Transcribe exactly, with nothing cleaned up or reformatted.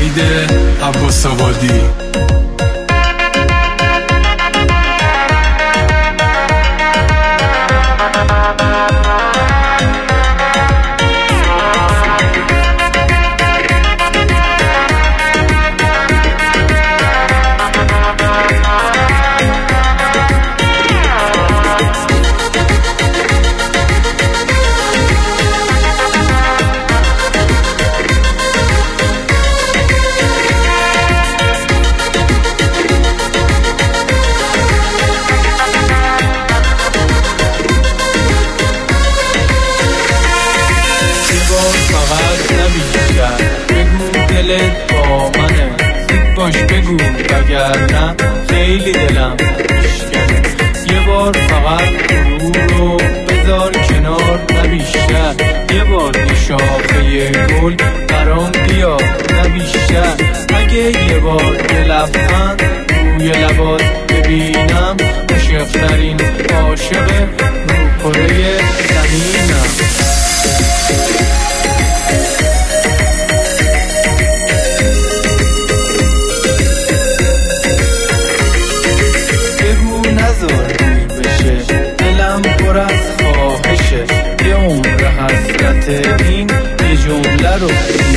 امید عباس آبادی. دلت با منه، زود باش بگو وگرنه خیلی دلم میشکنه. یه بار فقط غرور رو بذار کنار نه بیشتر، یه بار یه شاخه گل برام بیار نه بیشتر. اگه یه بار یه لبخند روی لبات ببینم، عاشق‌ترین عاشق رو کره زمینم. دلم پر از خواهشه، یه عمر حسرت این یه جمله رو